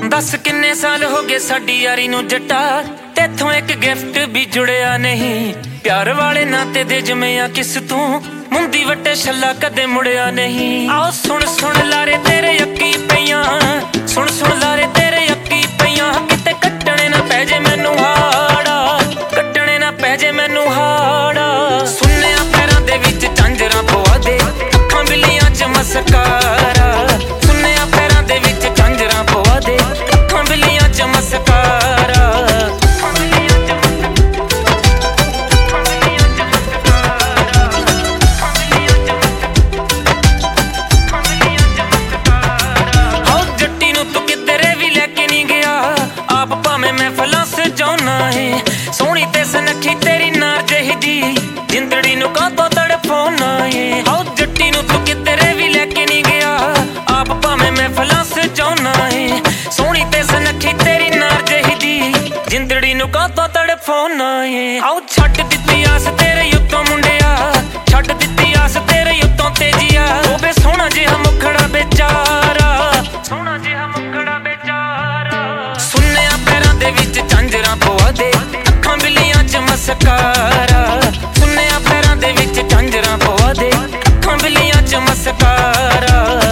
दस किन्ने साल हो गए साडी यारी नू जट्टा, तेथों एक गिफ्ट भी जुड़िया नहीं। प्यार वाले नाते दे जमेया किस तू, मुंदी वट्टे छल्ला कदे मुड़िया नहीं। आओ सुन सुन लारे तेरे अक्की पईयां, सुन सुन लारे तेरे अक्की पईयां। किते कट्टने ना पै जे मैनू हाड़ा, कट्टने ना पै जे मैनू हाड़ा। सुन्निया पैरां दे विच झांजरां पवा दे, अखां बिल्लियां च मस्कारा। सुन्निया पैरां दे विच झांजरां पवा दे, अखां बिल्लियां च मस्कारा। आओ जट्टी नू तू किधरे भी लेके नहीं गया, आप भावें महफिलां सजाउना है। सोहनी ते सनखी तेरी नार जहिदी, जिंदड़ी नू कातों तड़फाउना है। आओ जट्टी नू तू किधरे भी लेके नहीं गया, आप भावें महफिलां सजाउना है। सोहनी ते सनखी तेरी नार जहिदी, जिंदड़ी नू कातों तड़फाउना है। आओ छड्ड दित्ती आस तेरे उत्तों मुंडिया, छड्ड दित्ती आस तेरे उत्तों तेजिया। ओ बे सोहना जिहा मुखड़ा बेचारा, सोहना जिहा मुखड़ा बेचारा। सुन्निया पैरां दे विच झांजरां पवा दे, अखां बिल्लियां च मस्कारा। सुन्निया पैरां दे विच झांजरां पवा दे, अखां बिल्लियां च मस्कारा।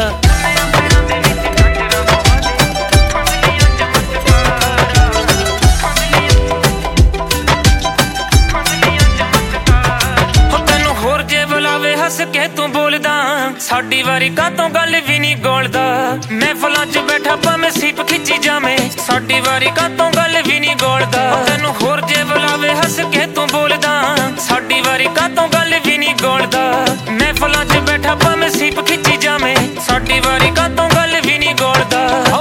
हस के तू बोलदा, साडी वारी कातों गल भी नहीं गोलदा। महफिलां च बैठा भावें सीप खिंची जावे, साडी वारी कातों गल भी नहीं गोलदा। तैनू होर जे बुलावे हस के तू बोलदा, साडी वारी कातों गल भी नहीं गोलदा। महफिलां च बैठा भावें सीप खिंची जावे, साडी वारी कातों गल भी नहीं गोलदा।